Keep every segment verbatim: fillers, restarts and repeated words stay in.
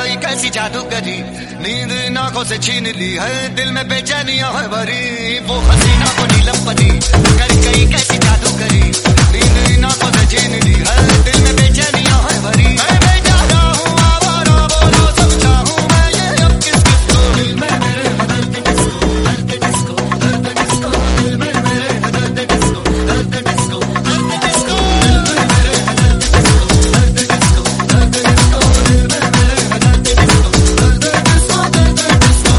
गई कैसी जादूगरी, नींद इन आंखों से छीन ली है, दिल में बेचैनियां है भरी। वो हसीना को नीलम परी कर गई कैसी जादूगरी, नींद इन आंखों से छीन ली है, दिल में बेचैनियां है भरी। मैं बेचारा हूँ आवारा, बोलो समझा हूँ मैं ये अब किस किस को। दिल में मेरे दर्द डिस्को, दर्द डिस्को, दर्द डिस्को, दिल में मेरे दर्द डिस्को, दर्द डिस्को, दर्द डिस्को, दिल में मेरे दर्द डिस्को, दर्द डिस्को, दर्द डिस्को, दिल में मेरे दर्द डिस्को, दर्द डिस्को, दर्द डिस्को।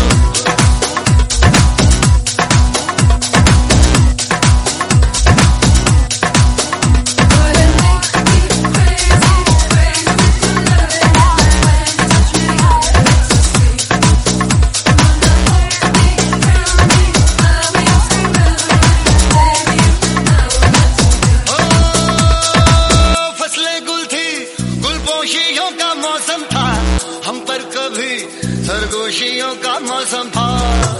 सरगोशियों का मौसम था, हम पर कभी सरगोशियों का मौसम था।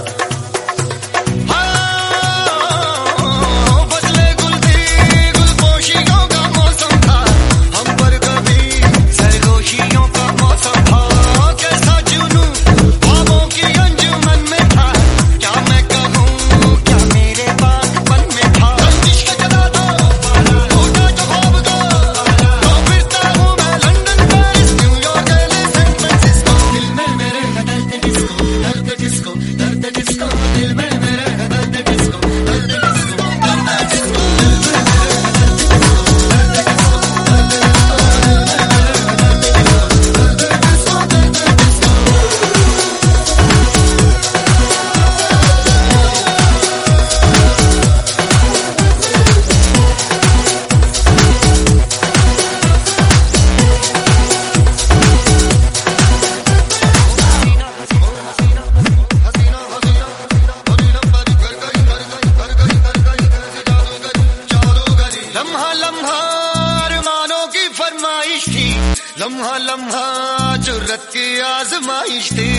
लम्हा लम्हा जुर्रत की आजमाइश थी,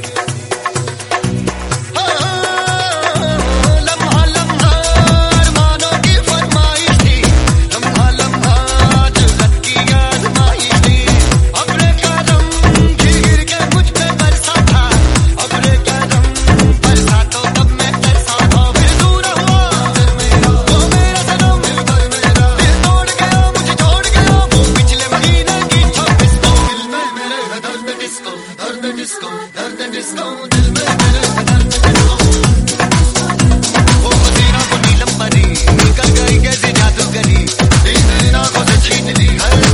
लम्हा लम्हा अरमानों की फरमाइश थी, लम्हा लम्हा जुर्रत की आजमाइश थी। अबरे कदम गिर के मुझ पे बरसा था, अबरे कदम बरसा तो तब मैं तरसा था। फिर दूर हुआ फिर मेरा वो मेरा सनम, दिल भर मेरा दिल तोड़ गया, मुझे छोड़ गया वो पिछले महीने की छब्बीस को। दिल में मेरे दर्द डिस्को, दर्द डिस्को, दर्द डिस्को, दिल में मेरे दर्द डिस्को। वो हसीना को नीलम परी कर गई कैसी जादूगरी, नींद इन आंखों से छीन ली है।